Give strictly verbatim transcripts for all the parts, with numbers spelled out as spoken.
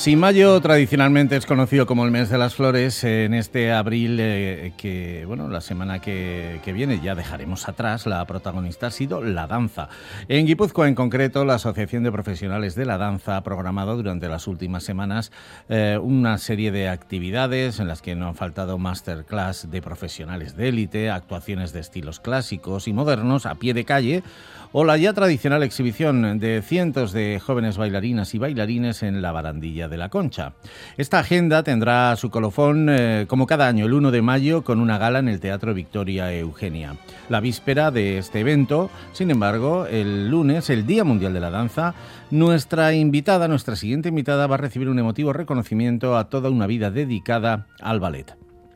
Si mayo tradicionalmente es conocido como el mes de las flores, en este abril, eh, que bueno, la semana que, que viene ya dejaremos atrás, la protagonista ha sido la danza. En Guipúzcoa, en concreto, la Asociación de Profesionales de la Danza ha programado durante las últimas semanas eh, una serie de actividades en las que no han faltado masterclass de profesionales de élite, actuaciones de estilos clásicos y modernos a pie de calle, o la ya tradicional exhibición de cientos de jóvenes bailarinas y bailarines en la barandilla de la Concha. Esta agenda tendrá su colofón, eh, como cada año, el uno de mayo, con una gala en el Teatro Victoria Eugenia. La víspera de este evento, sin embargo, el lunes, el Día Mundial de la Danza, nuestra invitada, nuestra siguiente invitada, va a recibir un emotivo reconocimiento a toda una vida dedicada al ballet.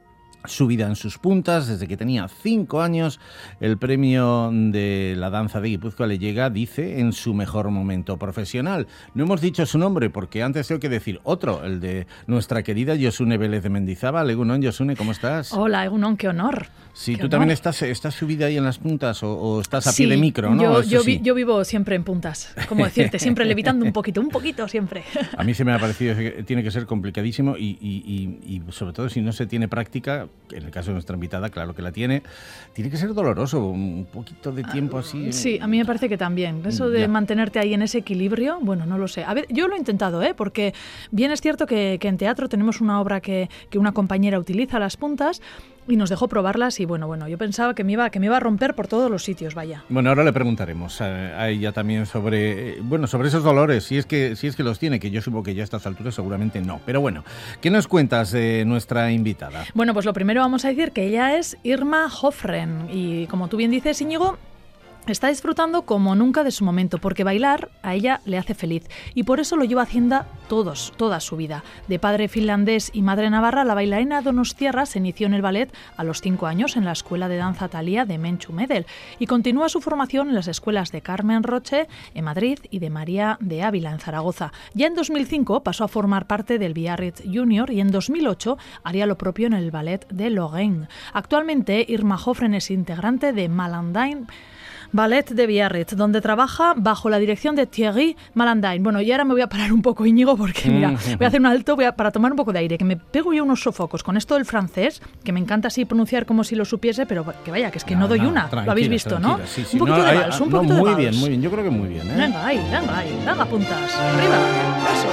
Su vida en sus puntas, desde que tenía cinco años, el premio de la danza de Guipúzcoa le llega, dice, en su mejor momento profesional. No hemos dicho su nombre porque antes tengo que decir otro, el de nuestra querida Josune Vélez de Mendizábal. Egunon, Josune, ¿cómo estás? Hola, Egunon, qué honor. Sí, qué tú honor. también estás, estás subida ahí en las puntas o, o estás a sí, pie de micro, ¿no? Yo, Eso yo, sí. vi, yo vivo siempre en puntas, como decirte, siempre levitando un poquito, un poquito siempre. A mí se me ha parecido que tiene que ser complicadísimo y, y, y, y sobre todo si no se tiene práctica, en el caso de nuestra invitada, claro que la tiene, tiene que ser doloroso, un poquito de tiempo así. Sí, a mí me parece que también. Eso de ya. mantenerte ahí en ese equilibrio, bueno, no lo sé. A ver, yo lo he intentado, ¿eh? Porque bien es cierto que, que en teatro tenemos una obra que, que una compañera utiliza las puntas y nos dejó probarlas y bueno, bueno, yo pensaba que me iba que me iba a romper por todos los sitios, vaya. Bueno, ahora le preguntaremos a, a ella también sobre, bueno, sobre esos dolores, si es que si es que los tiene, que yo supongo que ya a estas alturas seguramente no. Pero bueno, ¿qué nos cuentas de nuestra invitada? Bueno, pues lo primero vamos a decir que ella es Irma Hofren y como tú bien dices, Íñigo, está disfrutando como nunca de su momento, porque bailar a ella le hace feliz y por eso lo lleva haciendo todos, toda su vida. De padre finlandés y madre navarra, la bailarina donostiarra se inició en el ballet a los cinco años en la Escuela de Danza Thalia de Menchu Medel y continúa su formación en las escuelas de Carmen Roche en Madrid y de María de Ávila en Zaragoza. Ya en dos mil cinco pasó a formar parte del Biarritz Junior y en dos mil ocho haría lo propio en el ballet de Lorraine. Actualmente Irma Hofren es integrante de Malandine Ballet de Biarritz, donde trabaja bajo la dirección de Thierry Malandine. Bueno, y ahora me voy a parar un poco, Íñigo, porque mira, voy a hacer un alto voy a, para tomar un poco de aire, que me pego yo unos sofocos con esto del francés, que me encanta así pronunciar como si lo supiese, pero que vaya, que es que no, no doy no, una. Lo habéis visto, ¿no? Sí, sí. Un poquito no, de hay, vals, un no, poquito muy de vals. bien, muy bien, yo creo que muy bien, ¿eh? Venga, ahí, venga, ahí, venga, puntas, arriba, eso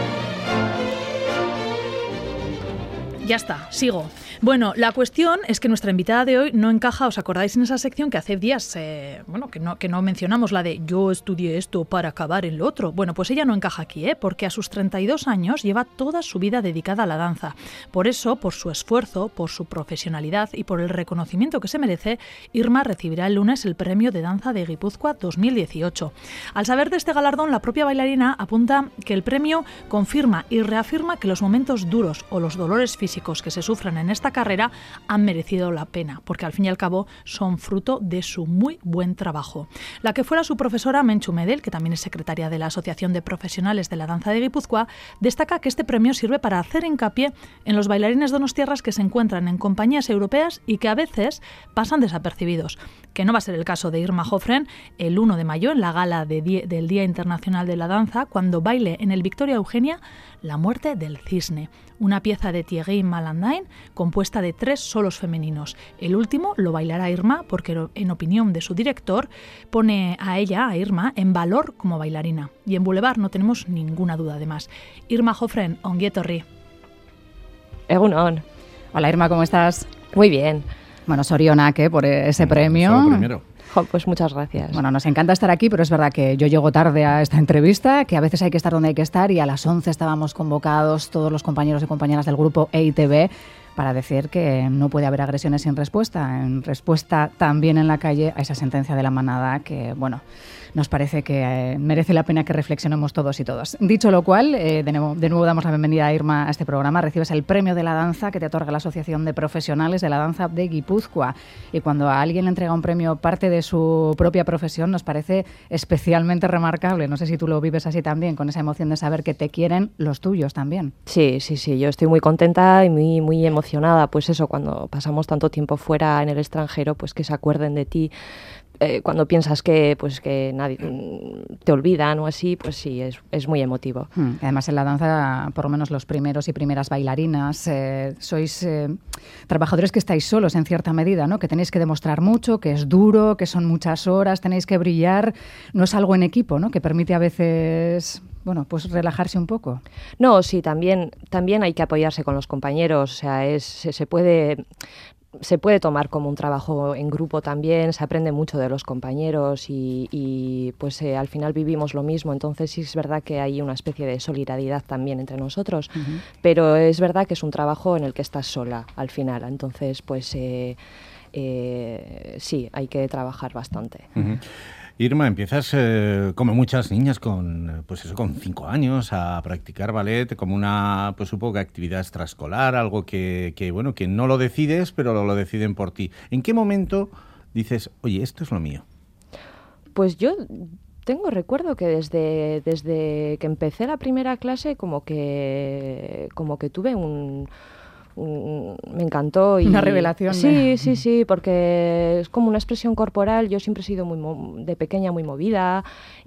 es. Ya está, sigo. Bueno, la cuestión es que nuestra invitada de hoy no encaja, ¿os acordáis en esa sección que hace días, eh, bueno, que no, que no mencionamos, la de yo estudié esto para acabar en lo otro? Bueno, pues ella no encaja aquí, ¿eh? Porque a sus treinta y dos años lleva toda su vida dedicada a la danza. Por eso, por su esfuerzo, por su profesionalidad y por el reconocimiento que se merece, Irma recibirá el lunes el Premio de Danza de Guipúzcoa dos mil dieciocho. Al saber de este galardón, la propia bailarina apunta que el premio confirma y reafirma que los momentos duros o los dolores físicos que se sufren en esta carrera han merecido la pena, porque al fin y al cabo son fruto de su muy buen trabajo. La que fuera su profesora, Menchu Medel, que también es secretaria de la Asociación de Profesionales de la Danza de Guipúzcoa, destaca que este premio sirve para hacer hincapié en los bailarines donostiarras que se encuentran en compañías europeas y que a veces pasan desapercibidos, que no va a ser el caso de Irma Hofren el uno de mayo en la gala de die- del Día Internacional de la Danza, cuando baile en el Victoria Eugenia La muerte del cisne, una pieza de Thierry Malandine compuesta de tres solos femeninos. El último lo bailará Irma porque, en opinión de su director, pone a ella, a Irma, en valor como bailarina. Y en Boulevard no tenemos ninguna duda además. Irma Hofren, ongi etorri. Egunon. Hola Irma, ¿cómo estás? Muy bien. Bueno, sorionak, ¿eh? Por ese premio. Solo primero. Jo, pues muchas gracias. Bueno, nos encanta estar aquí, pero es verdad que yo llego tarde a esta entrevista, que a veces hay que estar donde hay que estar y a las once estábamos convocados todos los compañeros y compañeras del grupo E I T B para decir que no puede haber agresiones sin respuesta. En respuesta también en la calle a esa sentencia de la manada que, bueno, nos parece que eh, merece la pena que reflexionemos todos y todas. Dicho lo cual, eh, de, nuevo, de nuevo damos la bienvenida a Irma a este programa. Recibes el Premio de la Danza que te otorga la Asociación de Profesionales de la Danza de Guipúzcoa. Y cuando a alguien le entrega un premio parte de su propia profesión, nos parece especialmente remarcable. No sé si tú lo vives así también, con esa emoción de saber que te quieren los tuyos también. Sí, sí, sí. Yo estoy muy contenta y muy, muy emocionada. Pues eso, cuando pasamos tanto tiempo fuera en el extranjero, pues que se acuerden de ti eh, cuando piensas que pues que nadie te olvidan o así, pues sí, es, es muy emotivo. Hmm. Además, en la danza, por lo menos los primeros y primeras bailarinas, eh, sois eh, trabajadores que estáis solos en cierta medida, ¿no? Que tenéis que demostrar mucho, que es duro, que son muchas horas, tenéis que brillar. No es algo en equipo, ¿no? Que permite a veces, bueno, pues relajarse un poco. No, sí, también, también hay que apoyarse con los compañeros. O sea, es, se, se puede... Se puede tomar como un trabajo en grupo también, se aprende mucho de los compañeros y, y pues eh, al final vivimos lo mismo, entonces sí es verdad que hay una especie de solidaridad también entre nosotros, uh-huh. pero es verdad que es un trabajo en el que estás sola al final, entonces pues eh, eh, sí, hay que trabajar bastante. Uh-huh. Irma, empiezas eh, como muchas niñas con pues eso con cinco años a practicar ballet como una pues supongo que actividad extraescolar, algo que, que bueno que no lo decides pero lo, lo deciden por ti. ¿En qué momento dices, oye, esto es lo mío? Pues yo tengo recuerdo que desde desde que empecé la primera clase como que como que tuve un me encantó. Y una revelación. Sí, ¿eh? sí, sí, porque es como una expresión corporal. Yo siempre he sido muy de pequeña muy movida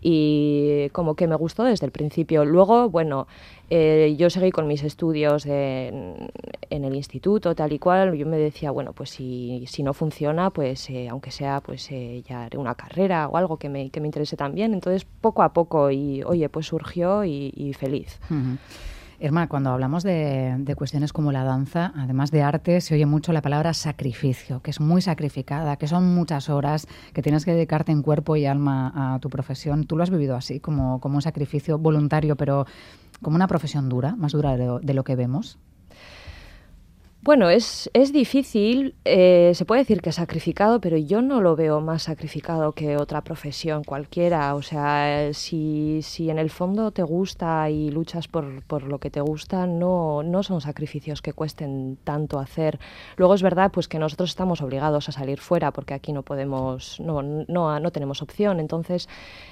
y como que me gustó desde el principio. Luego, bueno, eh, yo seguí con mis estudios en, en el instituto, tal y cual. Yo me decía, bueno, pues si, si no funciona, pues eh, aunque sea, pues eh, ya haré una carrera o algo que me, que me interese también. Entonces, poco a poco, y oye, pues surgió y, y feliz. Uh-huh. Irma, cuando hablamos de, de cuestiones como la danza, además de arte, se oye mucho la palabra sacrificio, que es muy sacrificada, que son muchas horas, que tienes que dedicarte en cuerpo y alma a tu profesión. ¿Tú lo has vivido así, como, como un sacrificio voluntario, pero como una profesión dura, más dura de lo, de lo que vemos? Bueno, es, es difícil, eh, se puede decir que es sacrificado, pero yo no lo veo más sacrificado que otra profesión cualquiera. O sea, si, si en el fondo te gusta y luchas por, por lo que te gusta, no, no son sacrificios que cuesten tanto hacer. Luego es verdad pues que nosotros estamos obligados a salir fuera porque aquí no podemos, no, no, no tenemos opción. Entonces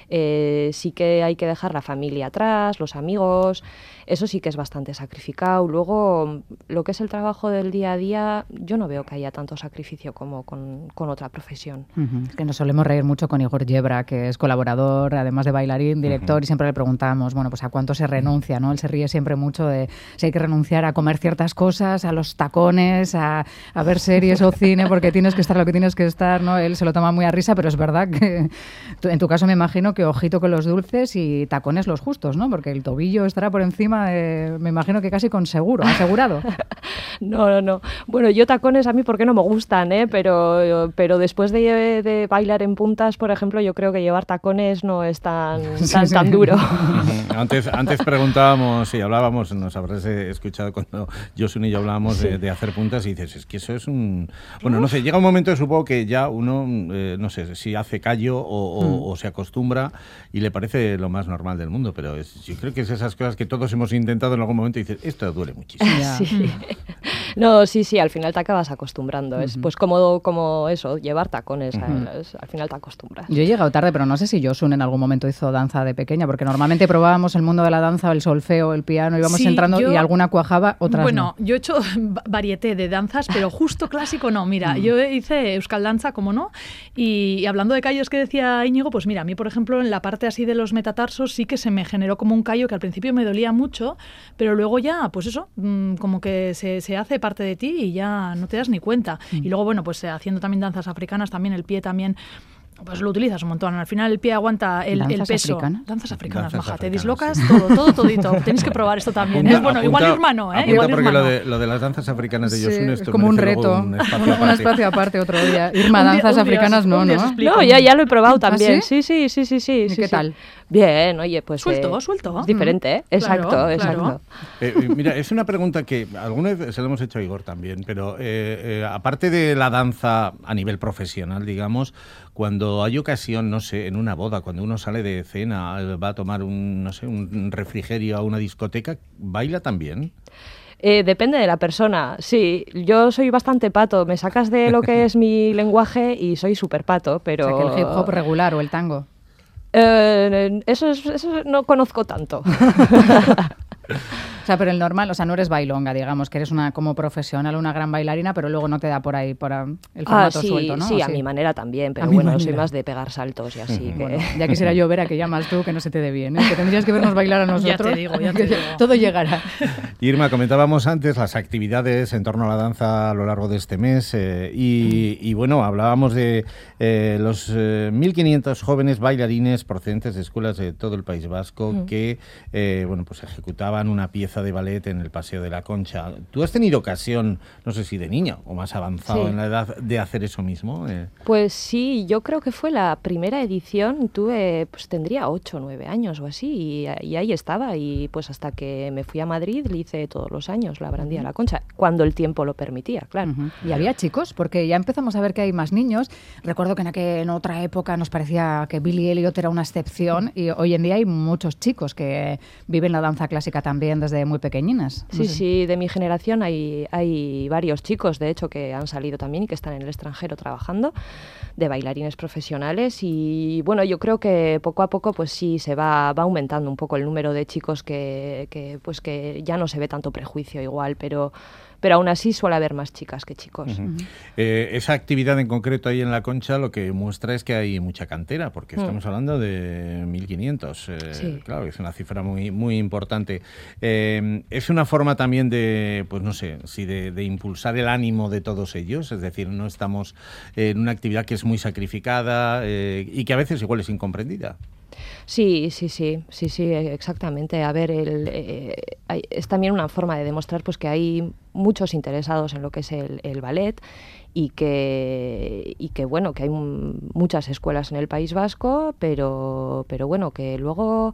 eh, sí que hay que dejar la familia atrás, los amigos, eso sí que es bastante sacrificado. Luego lo que es el trabajo del día a día, yo no veo que haya tanto sacrificio como con, con otra profesión. Uh-huh. Que nos solemos reír mucho con Igor Yebra, que es colaborador, además de bailarín, director, uh-huh. y siempre le preguntamos, bueno, pues a cuánto se renuncia, ¿no? Él se ríe siempre mucho de si hay que renunciar a comer ciertas cosas, a los tacones, a, a ver series o cine, porque tienes que estar lo que tienes que estar, ¿no? Él se lo toma muy a risa, pero es verdad que en tu caso me imagino que ojito con los dulces y tacones los justos, ¿no? Porque el tobillo estará por encima, de, me imagino que casi con seguro, asegurado. No, no, no. Bueno, yo tacones a mí porque no me gustan, ¿eh? Pero, pero después de, de bailar en puntas, por ejemplo, yo creo que llevar tacones no es tan, sí, tan, sí. tan duro. Antes, antes preguntábamos y hablábamos, nos habrás escuchado cuando Josun y yo hablábamos sí. de, de hacer puntas y dices, es que eso es un... Bueno, no sé, llega un momento, supongo que ya uno, eh, no sé, si hace callo o, o, mm. o se acostumbra y le parece lo más normal del mundo, pero es, yo creo que es esas cosas que todos hemos intentado en algún momento y dices, esto duele muchísimo. Sí. No, sí, sí, al final te acabas acostumbrando. Uh-huh. Es pues como, como eso, llevar tacones, uh-huh. es, al final te acostumbras. Yo he llegado tarde, pero no sé si Josun en algún momento hizo danza de pequeña, porque normalmente probábamos el mundo de la danza, el solfeo, el piano, íbamos sí, entrando yo, y alguna cuajaba, otras bueno, no. yo he hecho varieté de danzas, pero justo clásico no. Mira, uh-huh. yo hice Euskal Danza, como no, y, y hablando de callos que decía Íñigo, pues mira, a mí, por ejemplo, en la parte así de los metatarsos sí que se me generó como un callo que al principio me dolía mucho, pero luego ya, pues eso, como que se, se hace parte de ti y ya no te das ni cuenta. Mm. Y luego, bueno, pues eh, haciendo también danzas africanas, también el pie también, pues lo utilizas un montón. Al final el pie aguanta el, el peso. Africanas? Danzas africanas, danzas maja. africanas, te dislocas sí. todo, todo, todito. Tenéis que probar esto también. Apunta, es bueno, apunta, igual hermano, ¿eh? Apunta Igual porque hermano. Lo, de, lo de las danzas africanas de Josun, sí, esto es como un reto. Un espacio, un, aparte. un espacio aparte otro día. Irma, un danzas día, africanas un día, no, un ¿no? No, ya, ya lo he probado también. ¿Ah, sí? Sí, sí, sí, sí, sí. ¿Y sí, qué sí. tal? Bien, oye, pues... Suelto, eh, suelto. Es diferente, ¿eh? Exacto, claro, exacto. Claro. Eh, mira, es una pregunta que alguna vez se lo hemos hecho a Igor también, pero eh, eh, aparte de la danza a nivel profesional, digamos, cuando hay ocasión, no sé, en una boda, cuando uno sale de cena, va a tomar un, no sé, un refrigerio a una discoteca, ¿baila también? Eh, depende de la persona, sí. Yo soy bastante pato, me sacas de lo que es mi lenguaje y soy súper pato, pero... O sea, que el hip hop regular o el tango. Eh, eso, es, eso no conozco tanto. O sea, pero el normal, o sea, no eres bailonga, digamos, que eres una como profesional, una gran bailarina, pero luego no te da por ahí por el formato ah, sí, suelto, ¿no? Sí, a sí, mi manera también, pero a bueno, manera. soy más de pegar saltos y así. que... Bueno, ya quisiera yo ver a que llamas tú, que no se te dé bien, ¿eh? Que tendrías que vernos bailar a nosotros. Ya te digo, ya te digo. Todo llegará. Irma, comentábamos antes las actividades en torno a la danza a lo largo de este mes eh, y, y bueno, hablábamos de eh, los eh, mil quinientos jóvenes bailarines procedentes de escuelas de todo el País Vasco mm. que eh, bueno, pues ejecutaban una pieza de ballet en el Paseo de la Concha. ¿Tú has tenido ocasión, no sé si de niña o más avanzado sí. en la edad, de hacer eso mismo? Eh. Pues sí, yo creo que fue la primera edición, tuve, pues tendría ocho o nueve años o así, y, y ahí estaba, y pues hasta que me fui a Madrid le hice todos los años la Brandía uh-huh. La Concha, cuando el tiempo lo permitía, claro. Uh-huh. ¿Y había chicos? Porque ya empezamos a ver que hay más niños. Recuerdo que en, aquel, en otra época nos parecía que Billy Elliot era una excepción, y hoy en día hay muchos chicos que viven la danza clásica también desde muy pequeñinas. Sí, no sé. sí, de mi generación hay, hay varios chicos, de hecho, que han salido también y que están en el extranjero trabajando, de bailarines profesionales, y bueno, yo creo que poco a poco pues sí se va, va aumentando un poco el número de chicos que, que pues que ya no se ve tanto prejuicio igual, pero pero aún así suele haber más chicas que chicos. Uh-huh. Eh, esa actividad en concreto ahí en La Concha lo que muestra es que hay mucha cantera, porque mm. estamos hablando de mil quinientos. Eh, sí. Claro, es una cifra muy muy importante. Eh, es una forma también de, pues no sé, si de, de impulsar el ánimo de todos ellos, es decir, no estamos en una actividad que es muy sacrificada eh, y que a veces igual es incomprendida. Sí, sí, sí, sí, sí, exactamente. A ver, el, eh, hay, es también una forma de demostrar pues que hay muchos interesados en lo que es el, el ballet y que y que bueno, que hay m- muchas escuelas en el País Vasco, pero pero bueno, que luego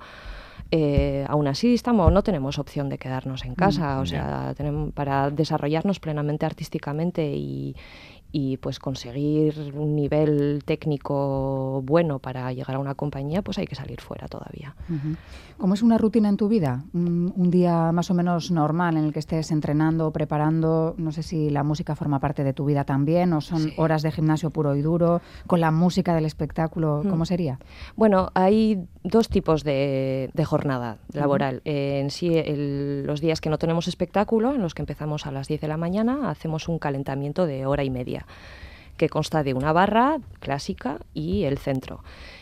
Eh, aún así estamos, no tenemos opción de quedarnos en casa, mm, o sea, yeah. tenemos, para desarrollarnos plenamente artísticamente y, y pues conseguir un nivel técnico bueno para llegar a una compañía, pues hay que salir fuera todavía. Uh-huh. ¿Cómo es una rutina en tu vida? Un, un día más o menos normal en el que estés entrenando, preparando, no sé si la música forma parte de tu vida también, o son sí. horas de gimnasio puro y duro, con la música del espectáculo, ¿cómo uh-huh. sería? Bueno, hay dos tipos de, de jornada laboral. Uh-huh. Eh, en sí, el, los días que no tenemos espectáculo, en los que empezamos a las diez de la mañana, hacemos un calentamiento de hora y media, que consta de una barra clásica y el centro.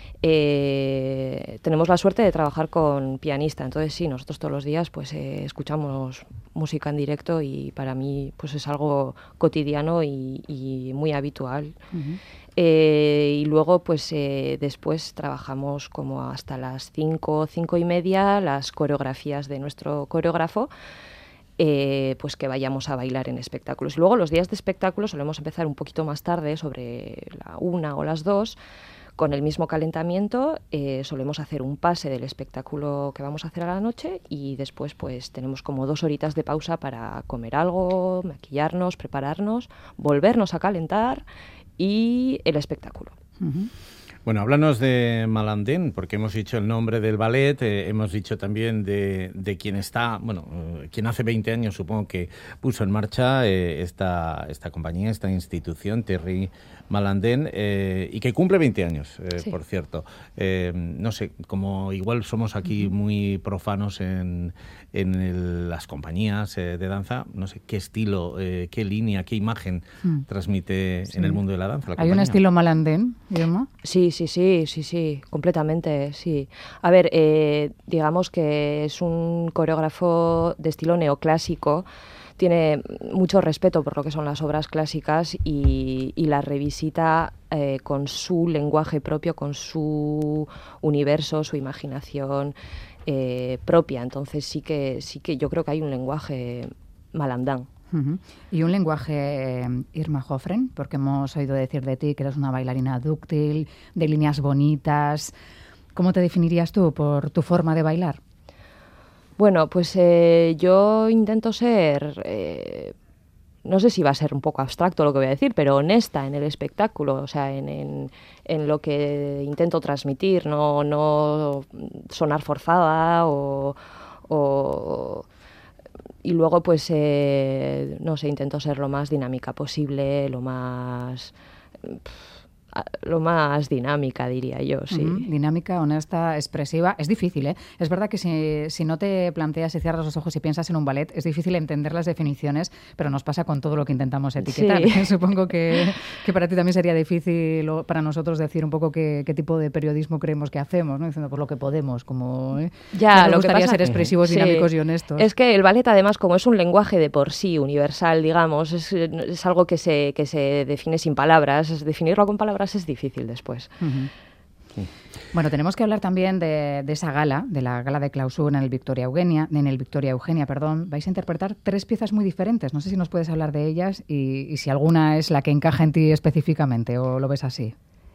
Eh, tenemos la suerte de trabajar con pianista, entonces sí, nosotros todos los días pues eh, escuchamos música en directo y para mí pues es algo cotidiano y, y muy habitual. Uh-huh. Eh, y luego pues eh, después trabajamos como hasta las cinco, cinco y media las coreografías de nuestro coreógrafo, eh, pues que vayamos a bailar en espectáculos. Luego los días de espectáculo solemos empezar un poquito más tarde, sobre la una o las dos, con el mismo calentamiento. Eh, solemos hacer un pase del espectáculo que vamos a hacer a la noche y después pues tenemos como dos horitas de pausa para comer algo, maquillarnos, prepararnos, volvernos a calentar y el espectáculo. Uh-huh. Bueno, háblanos de Malandén, porque hemos dicho el nombre del ballet, eh, hemos dicho también de, de quien está, bueno, eh, quien hace veinte años supongo que puso en marcha eh, esta, esta compañía, esta institución, Thierry Malandén, eh, y que cumple veinte años, eh, sí. por cierto. Eh, no sé, como igual somos aquí uh-huh. muy profanos en, en el, las compañías eh, de danza, no sé qué estilo, eh, qué línea, qué imagen uh-huh. transmite sí. en el mundo de la danza. La ¿Hay compañía? un estilo Malandén, Irma? Sí, sí, sí, sí, sí, completamente, sí. A ver, eh, digamos que es un coreógrafo de estilo neoclásico, tiene mucho respeto por lo que son las obras clásicas y, y las revisita eh, con su lenguaje propio, con su universo, su imaginación eh, propia. Entonces sí que, sí que yo creo que hay un lenguaje malandán. Uh-huh. Y un lenguaje, eh, Irma Jofren, porque hemos oído decir de ti que eres una bailarina dúctil, de líneas bonitas. ¿Cómo te definirías tú por tu forma de bailar? Bueno, pues eh, yo intento ser, eh, no sé si va a ser un poco abstracto lo que voy a decir, pero honesta en el espectáculo, o sea, en, en, en lo que intento transmitir, no, no sonar forzada o... o y luego, pues, eh, no sé, intento ser lo más dinámica posible, lo más... lo más dinámica, diría yo, sí. Uh-huh. Dinámica, honesta, expresiva. Es difícil, ¿eh? Es verdad que si, si no te planteas y cierras los ojos y piensas en un ballet, es difícil entender las definiciones, pero nos pasa con todo lo que intentamos etiquetar. Sí. Supongo que, que para ti también sería difícil, o para nosotros, decir un poco qué, qué tipo de periodismo creemos que hacemos, ¿no? Diciendo, pues lo que podemos, como... ¿eh? Ya, nos lo gustaría que pasa, ser expresivos, sí, dinámicos y honestos. Es que el ballet, además, como es un lenguaje de por sí, universal, digamos, es, es algo que se, que se define sin palabras. Es, definirlo con palabras es difícil después. Uh-huh. Sí. Bueno, tenemos que hablar también de, de esa gala, de la gala de clausura en el Victoria Eugenia, en el Victoria Eugenia, perdón. Vais a interpretar tres piezas muy diferentes. No sé si nos puedes hablar de ellas y, y si alguna es la que encaja en ti específicamente o lo ves así.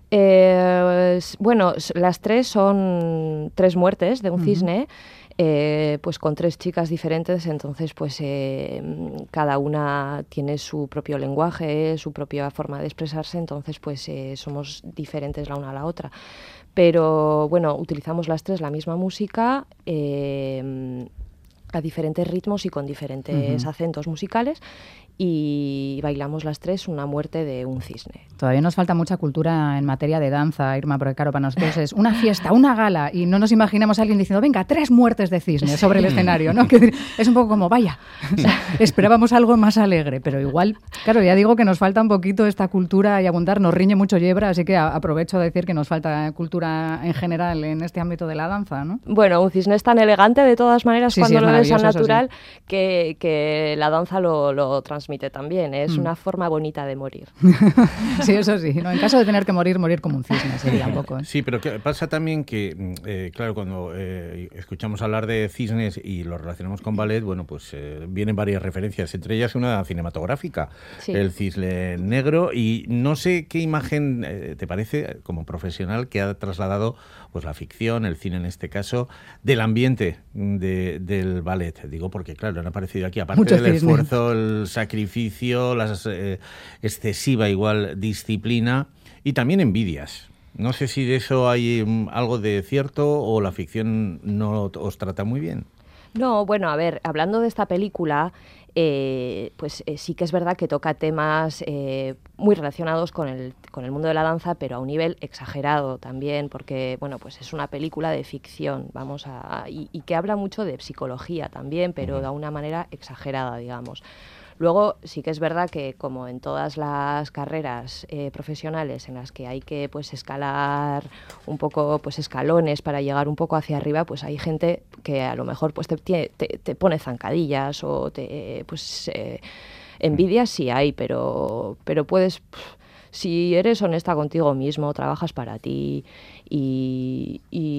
Eh, bueno, las tres son tres muertes de un uh-huh. cisne. Eh, pues con tres chicas diferentes, entonces pues eh, cada una tiene su propio lenguaje, su propia forma de expresarse, entonces pues eh, somos diferentes la una a la otra. Pero bueno, utilizamos las tres la misma música eh, a diferentes ritmos y con diferentes uh-huh. acentos musicales, y bailamos las tres una muerte de un cisne. Todavía nos falta mucha cultura en materia de danza, Irma, porque claro, para nosotros es una fiesta, una gala, y no nos imaginamos a alguien diciendo, venga, tres muertes de cisne sobre el escenario, ¿no? Que es un poco como, vaya, o sea, esperábamos algo más alegre, pero igual, claro, ya digo que nos falta un poquito esta cultura y abundar, nos riñe mucho Yebra, así que aprovecho de decir que nos falta cultura en general en este ámbito de la danza, ¿no? Bueno, un cisne es tan elegante de todas maneras, sí, cuando sí, lo ves tan natural, sí. que, que la danza lo, lo transmite también, ¿eh? Es mm. una forma bonita de morir. Sí, eso sí, ¿no? En caso de tener que morir, morir como un cisne sería un poco, ¿eh? Sí, pero que pasa también que, eh, claro, cuando eh, escuchamos hablar de cisnes y lo relacionamos con ballet, bueno, pues eh, vienen varias referencias, entre ellas una cinematográfica, sí. El cisne negro, y no sé qué imagen eh, te parece, como profesional, que ha trasladado pues la ficción, el cine en este caso, del ambiente de, del ballet. Digo porque, claro, han aparecido aquí, aparte Mucho del cisne. esfuerzo, el sacrificio, la eh, excesiva igual disciplina y también envidias. No sé si de eso hay um, algo de cierto o la ficción no os trata muy bien. No, bueno, a ver, hablando de esta película, eh, pues eh, sí que es verdad que toca temas eh, muy relacionados con el, con el mundo de la danza, pero a un nivel exagerado también, porque, bueno, pues es una película de ficción, vamos a, y, y que habla mucho de psicología también, pero de una manera exagerada, digamos. Luego sí que es verdad que, como en todas las carreras eh, profesionales en las que hay que pues escalar un poco pues escalones para llegar un poco hacia arriba, pues hay gente que a lo mejor pues te, te, te pone zancadillas o te pues eh, envidias sí hay, pero pero puedes pff, si eres honesta contigo mismo, trabajas para ti y,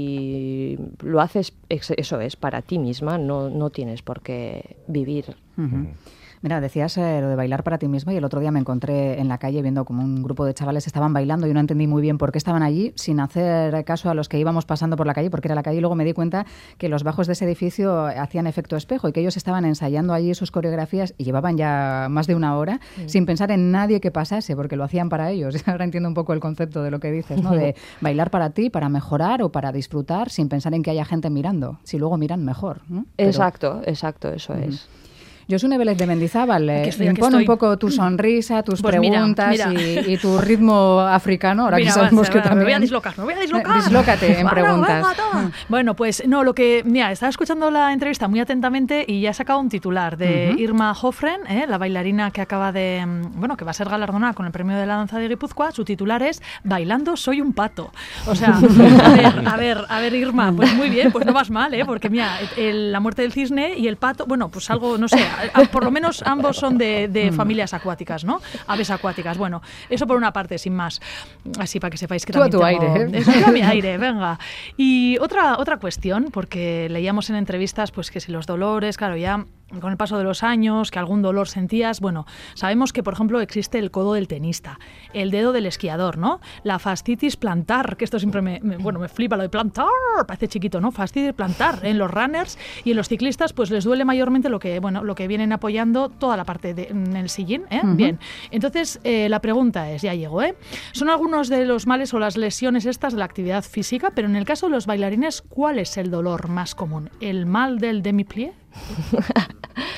y lo haces, eso es, para ti misma, no, no tienes por qué vivir. Uh-huh. Mira, decías eh, lo de bailar para ti misma, y el otro día me encontré en la calle viendo como un grupo de chavales estaban bailando y no entendí muy bien por qué estaban allí, sin hacer caso a los que íbamos pasando por la calle, porque era la calle, y luego me di cuenta que los bajos de ese edificio hacían efecto espejo y que ellos estaban ensayando allí sus coreografías y llevaban ya más de una hora sí. sin pensar en nadie que pasase, porque lo hacían para ellos. Ahora entiendo un poco el concepto de lo que dices, ¿no? De bailar para ti, para mejorar o para disfrutar, sin pensar en que haya gente mirando. Si luego miran, mejor, ¿no? Pero... Exacto, exacto, eso uh-huh. es. Josune Vélez de Mendizábal, eh, impone un poco tu sonrisa, tus pues preguntas mira, mira. Y, y tu ritmo africano, ahora mira, que sabemos que también... Me voy a dislocar, me voy a dislocar. Dislócate en preguntas. Venga, bueno, pues no, lo que... Mira, estaba escuchando la entrevista muy atentamente y ya he sacado un titular de uh-huh. Irma Hofren, eh, la bailarina que acaba de... Bueno, que va a ser galardonada con el premio de la danza de Guipúzcoa. Su titular es Bailando soy un pato. O sea, a ver, a ver, a ver, Irma, pues muy bien, pues no vas mal, ¿eh? Porque mira, el, la muerte del cisne y el pato, bueno, pues algo, no sé... Por lo menos ambos son de, de familias acuáticas, ¿no? Aves acuáticas. Bueno, eso por una parte, sin más. Así para que sepáis que tú también a tu tengo... aire, ¿eh? Eso, yo a mi aire, venga. Y otra, otra cuestión, porque leíamos en entrevistas pues que si los dolores, claro, ya con el paso de los años, que algún dolor sentías, bueno, sabemos que, por ejemplo, existe el codo del tenista, el dedo del esquiador, ¿no? La fascitis plantar, que esto siempre me, me bueno, me flipa lo de plantar, parece chiquito, ¿no? Fascitis plantar. En los runners y en los ciclistas, pues les duele mayormente lo que, bueno, lo que vienen apoyando toda la parte de, en el sillín, ¿eh? Uh-huh. Bien. Entonces, eh, la pregunta es, ya llego, ¿eh? Son algunos de los males o las lesiones estas de la actividad física, pero en el caso de los bailarines, ¿cuál es el dolor más común? ¿El mal del demi-plié?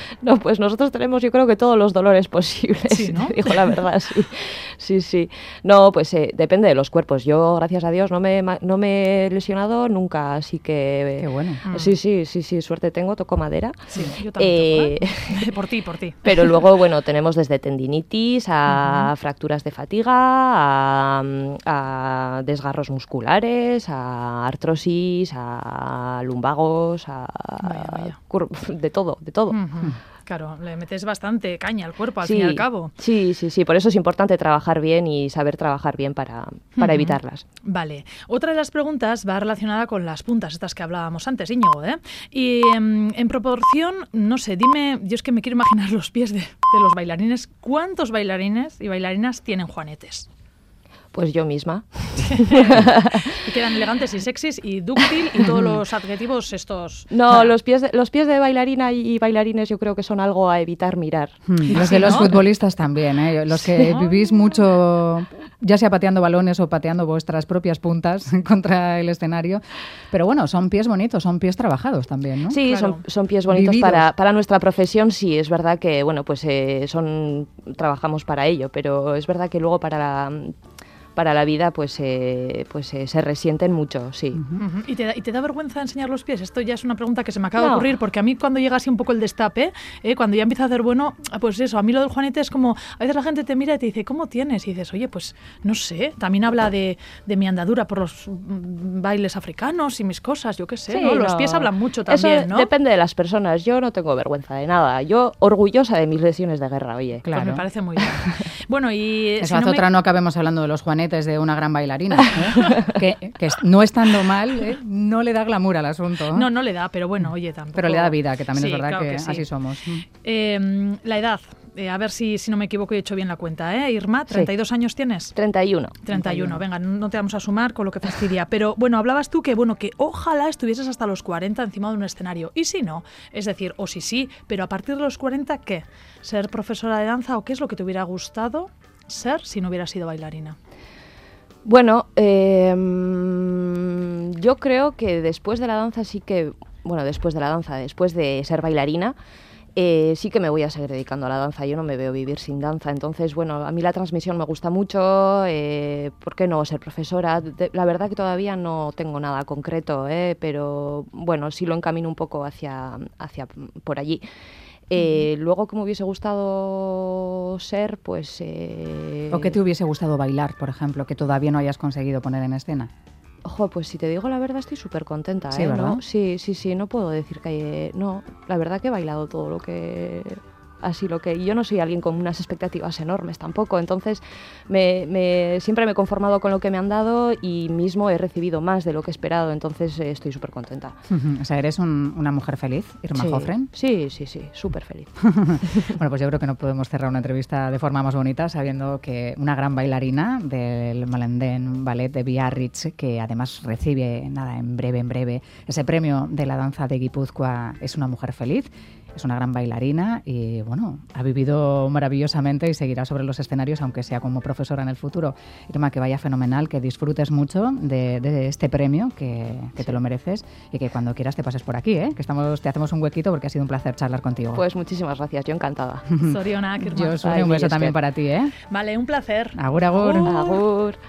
No, pues nosotros tenemos, yo creo que todos los dolores posibles, sí, ¿no? te digo la verdad, sí. Sí, sí. No, pues eh, depende de los cuerpos. Yo, gracias a Dios, no me, no me he lesionado nunca, así que... Qué bueno. Sí, sí, sí, sí, suerte tengo, toco madera. Sí, yo también Eh, toco, ¿eh? Por ti, por ti. Pero luego, bueno, tenemos desde tendinitis a uh-huh. fracturas de fatiga, a, a desgarros musculares, a artrosis, a lumbagos, a... Vaya, vaya. de todo, de todo. Uh-huh. Claro, le metes bastante caña al cuerpo, al sí, fin y al cabo. Sí, sí, sí. Por eso es importante trabajar bien y saber trabajar bien para, para uh-huh. evitarlas. Vale. Otra de las preguntas va relacionada con las puntas, estas que hablábamos antes, Íñigo, ¿eh? Y en, en proporción, no sé, dime, yo es que me quiero imaginar los pies de, de los bailarines. ¿Cuántos bailarines y bailarinas tienen juanetes? Pues yo misma. Y quedan elegantes y sexys y dúctil y todos los adjetivos estos... No, nada. los pies de, los pies de bailarina y bailarines yo creo que son algo a evitar mirar. Hmm. Los sí, de los ¿no? futbolistas también, ¿eh? Los que ¿no? vivís mucho, ya sea pateando balones o pateando vuestras propias puntas contra el escenario. Pero bueno, son pies bonitos, son pies trabajados también, ¿no? Sí, claro. son, son pies bonitos para, para nuestra profesión, sí, es verdad que, bueno, pues eh, son trabajamos para ello, pero es verdad que luego para la... para la vida pues, eh, pues eh, se resienten mucho, sí. Uh-huh. Uh-huh. ¿Y, te da, ¿Y te da vergüenza enseñar los pies? Esto ya es una pregunta que se me acaba no. de ocurrir, porque a mí cuando llega así un poco el destape, eh, cuando ya empieza a hacer bueno, pues eso, a mí lo del juanete es como, a veces la gente te mira y te dice, ¿cómo tienes? Y dices, oye, pues no sé, también habla de, de mi andadura por los bailes africanos y mis cosas, yo qué sé, sí, ¿no? Los no. pies hablan mucho también, eso ¿no? Depende de las personas, yo no tengo vergüenza de nada, yo orgullosa de mis lesiones de guerra, oye. Claro. Pues me parece muy bien. Bueno, y... Eso si hace no otra me... no acabemos hablando de los juanetes de una gran bailarina, ¿eh? que, que no estando mal, ¿eh? No le da glamour al asunto. ¿eh? No, no le da, pero bueno, oye, tampoco... Pero le da vida, que también sí, es verdad claro que, que sí. así somos. Eh, la edad, eh, a ver si, si no me equivoco y he hecho bien la cuenta, ¿eh? Irma, ¿treinta y dos sí. años tienes? treinta y uno. treinta y uno, venga, no te vamos a sumar con lo que fastidia. Pero bueno, hablabas tú que, bueno, que ojalá estuvieses hasta los cuarenta encima de un escenario. ¿Y si no? Es decir, o si sí, pero a partir de los cuarenta, ¿qué? ¿Ser profesora de danza o qué es lo que te hubiera gustado ser si no hubieras sido bailarina? Bueno, eh, yo creo que después de la danza sí que, bueno, después de la danza, después de ser bailarina, eh, sí que me voy a seguir dedicando a la danza. Yo no me veo vivir sin danza. Entonces, bueno, a mí la transmisión me gusta mucho. Eh, ¿Por qué no ser profesora? De, la verdad que todavía no tengo nada concreto, eh, pero bueno, sí lo encamino un poco hacia, hacia por allí. Eh, uh-huh. Luego, que me hubiese gustado ser, pues... Eh... ¿O qué te hubiese gustado bailar, por ejemplo, que todavía no hayas conseguido poner en escena? Ojo, pues si te digo la verdad, estoy súper contenta, sí, ¿eh? ¿verdad? ¿No? Sí, sí, sí, no puedo decir que... No, la verdad que he bailado todo lo que... Así lo que... Y yo no soy alguien con unas expectativas enormes tampoco, entonces me, me, siempre me he conformado con lo que me han dado y mismo he recibido más de lo que he esperado, entonces eh, estoy súper contenta. Uh-huh. O sea, ¿eres un, una mujer feliz, Irma sí, Jofren? Sí, sí, sí, súper feliz. Bueno, pues yo creo que no podemos cerrar una entrevista de forma más bonita sabiendo que una gran bailarina del Malendén Ballet de Biarritz, que además recibe, nada, en breve, en breve, ese premio de la danza de Guipúzcoa, es una mujer feliz. Es una gran bailarina y, bueno, ha vivido maravillosamente y seguirá sobre los escenarios, aunque sea como profesora en el futuro. Irma, que vaya fenomenal, que disfrutes mucho de, de este premio, que, que sí. te lo mereces y que cuando quieras te pases por aquí, ¿eh? Que estamos, te hacemos un huequito porque ha sido un placer charlar contigo. Pues muchísimas gracias, yo encantada. Zorionak, Irma. Yo soy un beso también para ti, ¿eh? Vale, un placer. Agur, agur. Agur.